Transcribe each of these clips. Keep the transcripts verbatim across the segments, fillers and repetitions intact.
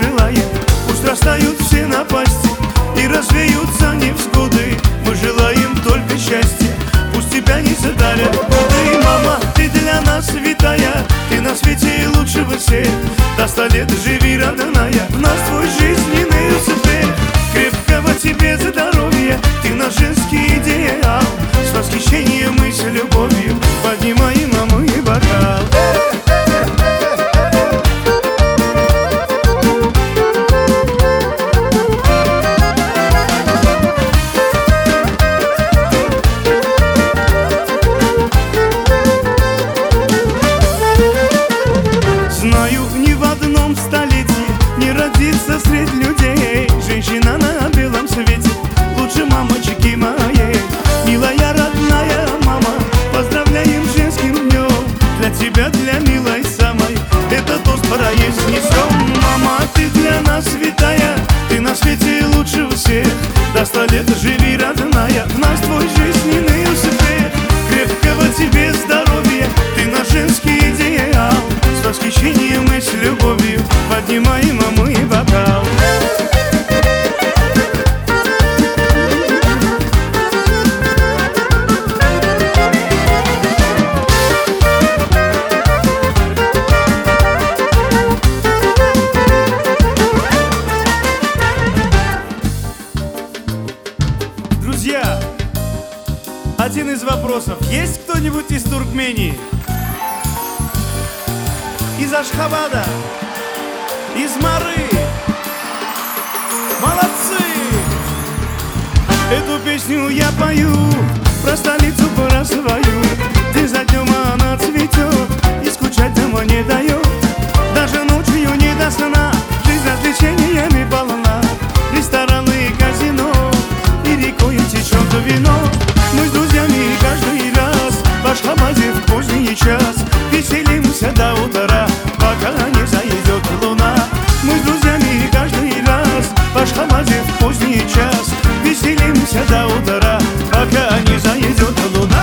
желаем. Пусть растают все напасти и развеются невзгоды. Мы желаем только счастья, пусть тебя не задавят годы. Мама, ты для нас святая, ты на свете лучшего всех. До ста лет живи, родная, в нас твой жизненный успех. Крепкого тебе здоровья, ты наш женский идеал. С восхищением и с любовью поднимаем мы бокал. Знаю, ни в одном столетии не родится среди людей женщина на белом свете лучше мамочки моей. Милая, родная мама, поздравляем с женским днем. Для тебя, для милой самой, это тост произнесем. Мама, ты для нас святая, ты на свете лучше всех. До ста лет живи, родная, в нас твой жизненный успех. Крепкого тебе здоровья, ты наш женский идеал. С восхищением и с любовью поднимаем мы бокал. Друзья, один из вопросов. Есть кто-нибудь из Туркмении? Из Ашхабада? Из Мары? Молодцы! Эту песню я пою про столицу, про свою. День за днем она цветет и скучать дома не дает. Даже ночью не до сна, жизнь развлечениями полна. Рестораны, казино и рекой течет вино. Мы с друзьями каждый раз в Ашхабаде в поздний час веселимся до утра, пока не зайдет луна. Мы с друзьями каждый раз в Ашхабаде в поздний час веселимся до утра, пока не зайдет луна.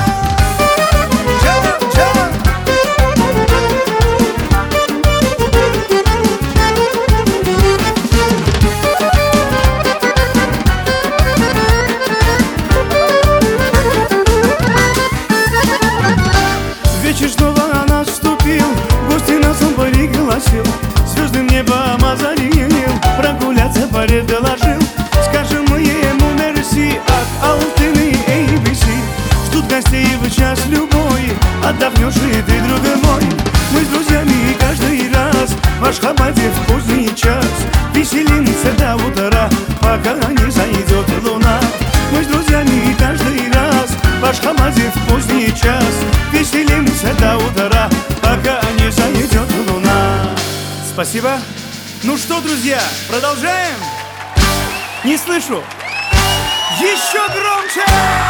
Вечер снова наступил, гости нас он пригласил. Звездным небом озарил, прогуляться предложил. Скажем мы ему мерси от Алтыны эй би си. Ждут гостей в час любой, отдохнешь и ты, друг мой. Мы с друзьями каждый раз в Ашхабаде в поздний час веселимся до утра, пока не зайдет луна. Мы с друзьями каждый раз в Ашхабаде в поздний час веселимся до утра, пока не зайдет луна. Спасибо. Ну что, друзья, продолжаем? Не слышу. Еще громче!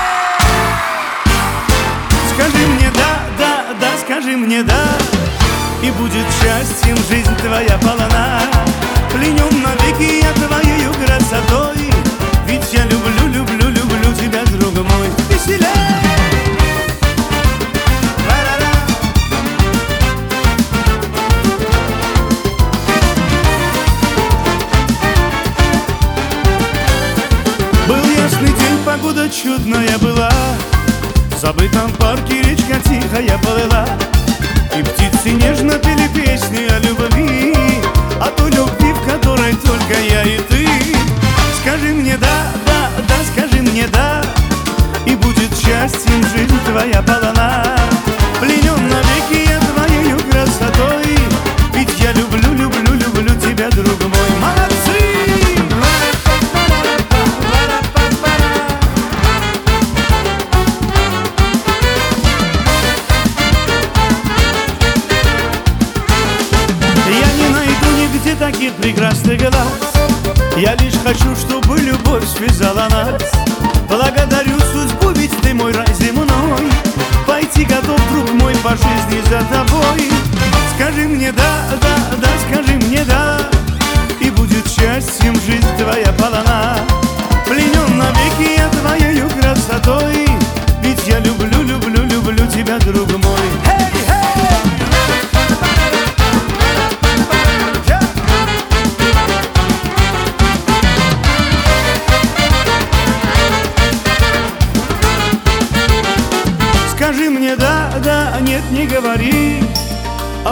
Скажи мне да, да, да, скажи мне да, и будет счастьем жизнь твоя полна. Пленен навеки я твоею красотой, ведь я люблю, люблю, люблю тебя, друг мой. Веселей! Был ясный день, погода чудная была. В забытом парке речка тихая плыла, и птицы нежно пели песни о любви, о той любви, в которой только я и ты. Скажи мне да, да, да, скажи мне да, и будет счастьем жизнь твоя полна. Пленен навеки я твоею красотой, ведь я люблю, люблю, люблю тебя, друг мой. Молодцы! Таких прекрасных глаз, я лишь хочу, чтобы любовь связала нас. Благодарю судьбу, ведь ты мой рай земной. Пойти готов, друг мой, по жизни за тобой. Скажи мне да, да, да, скажи мне да, и будет счастьем жизнь твоя полна. Пленен навеки я твоею красотой, ведь я люблю, люблю, люблю тебя, друг мой. Hey, hey!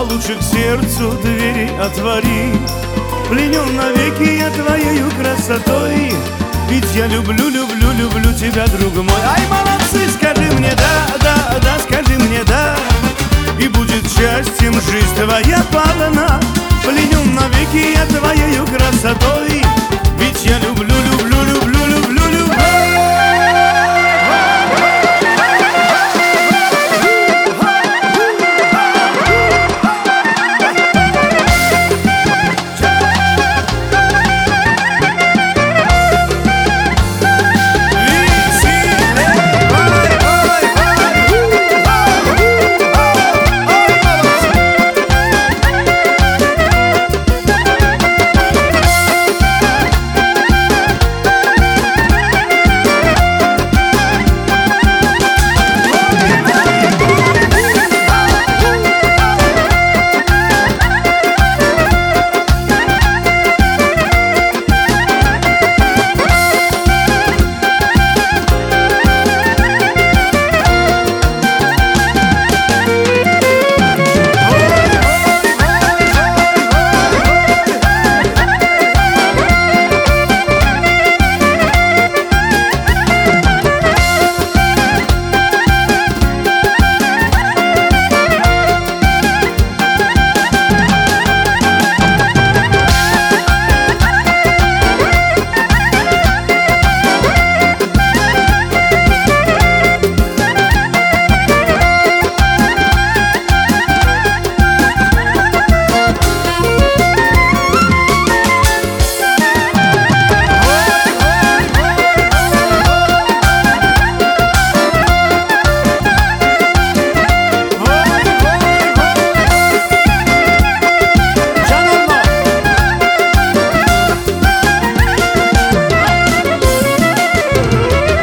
а лучше к сердцу двери отвори. Пленен навеки я твоею красотой, ведь я люблю, люблю, люблю тебя, друг мой. Ай, молодцы, скажи мне да, да, да, скажи мне да, и будет счастьем жизнь твоя полна. Пленен навеки я твоею красотой, ведь я люблю, люблю, люблю, люблю, люблю.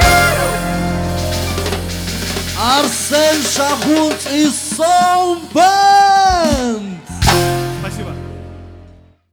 Arsen Shahut is so bad.